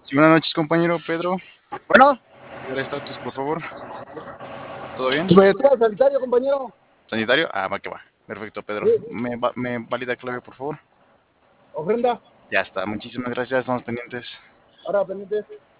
Sí, buenas noches, compañero Pedro. Bueno, ¿El estatus, por favor? ¿Todo bien? pues estoy al sanitario, compañero. ¿Sanitario? Ah, va que va. Perfecto, Pedro. Sí, ¿Me valida clave, por favor? ofrenda, Ya está. Muchísimas gracias. Estamos pendientes. ahora pendiente.